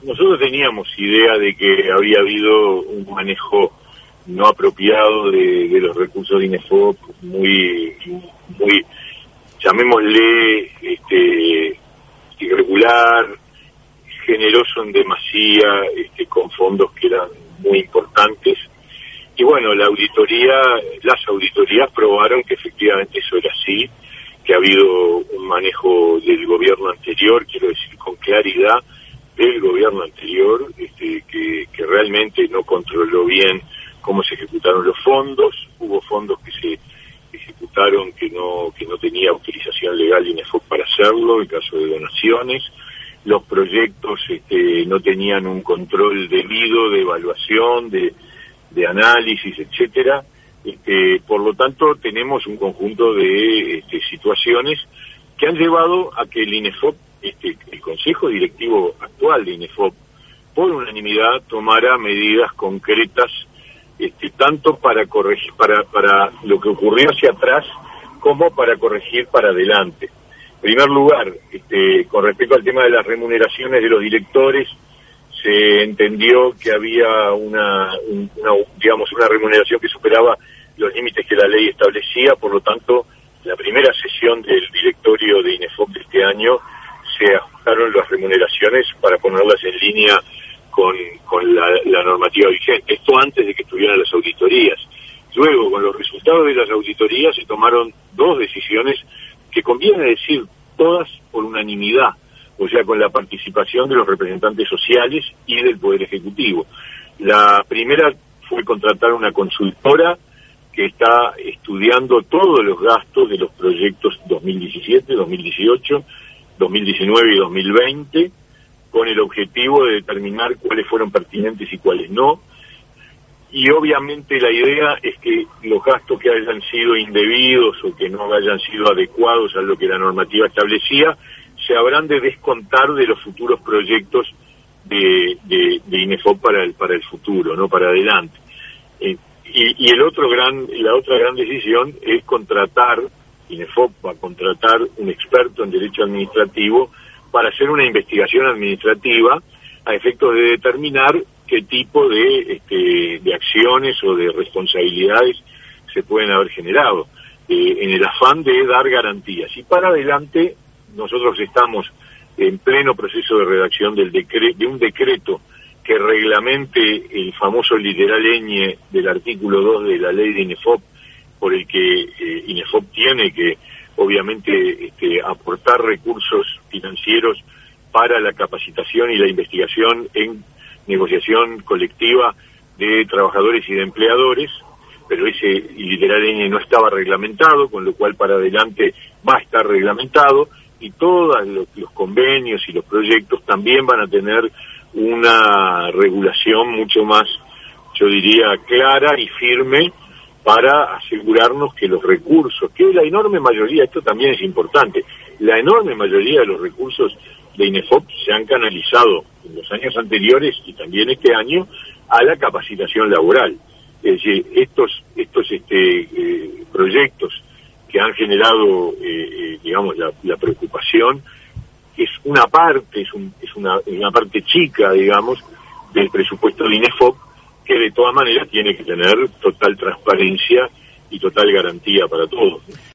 nosotros teníamos idea de que había habido un manejo no apropiado de los recursos de INEFOP, muy, llamémosle, irregular, generoso en demasía, con fondos que eran muy importantes. Y bueno, las auditorías probaron que efectivamente eso era así, que ha habido un manejo del gobierno anterior, quiero decir con claridad, del gobierno anterior, que realmente no controló bien cómo se ejecutaron los fondos. Hubo fondos que se ejecutaron que no tenía autorización legal INEFOP para hacerlo, en caso de donaciones. Los proyectos no tenían un control debido de evaluación, de análisis, etcétera. Por lo tanto, tenemos un conjunto de situaciones que han llevado a que el INEFOP, el Consejo Directivo actual de INEFOP, por unanimidad tomara medidas concretas, tanto para corregir, para lo que ocurrió hacia atrás, como para corregir para adelante. En primer lugar, con respecto al tema de las remuneraciones de los directores, se entendió que había una remuneración que superaba los límites que la ley establecía. Por lo tanto, la primera sesión del directorio de INEFOP de este año se ajustaron las remuneraciones para ponerlas en línea con la normativa vigente. Esto antes de que estuvieran las auditorías. Luego, con los resultados de las auditorías, se tomaron dos decisiones que conviene decir todas por unanimidad, o sea, con la participación de los representantes sociales y del Poder Ejecutivo. La primera fue contratar una consultora que está estudiando todos los gastos de los proyectos 2017, 2018, 2019 y 2020, con el objetivo de determinar cuáles fueron pertinentes y cuáles no. Y obviamente la idea es que los gastos que hayan sido indebidos o que no hayan sido adecuados a lo que la normativa establecía, se habrán de descontar de los futuros proyectos de INEFOP para el futuro, no para adelante. Y la otra gran decisión es contratar, INEFOP va a contratar un experto en derecho administrativo para hacer una investigación administrativa a efectos de determinar qué tipo de acciones o de responsabilidades se pueden haber generado, en el afán de dar garantías. Y para adelante, nosotros estamos en pleno proceso de redacción de un decreto que reglamente el famoso literal ñ del artículo 2 de la ley de INEFOP, por el que INEFOP tiene que, obviamente, aportar recursos financieros para la capacitación y la investigación en negociación colectiva de trabajadores y de empleadores, pero ese literal ñ no estaba reglamentado, con lo cual para adelante va a estar reglamentado, y todos los convenios y los proyectos también van a tener una regulación mucho más, yo diría, clara y firme, para asegurarnos que los recursos, que la enorme mayoría, esto también es importante, la enorme mayoría de los recursos de INEFOP se han canalizado en los años anteriores y también este año a la capacitación laboral. Es decir, estos proyectos que han generado, digamos, la preocupación, es una parte, es una parte chica, digamos, del presupuesto de INEFOP, que de todas maneras tiene que tener total transparencia y total garantía para todos.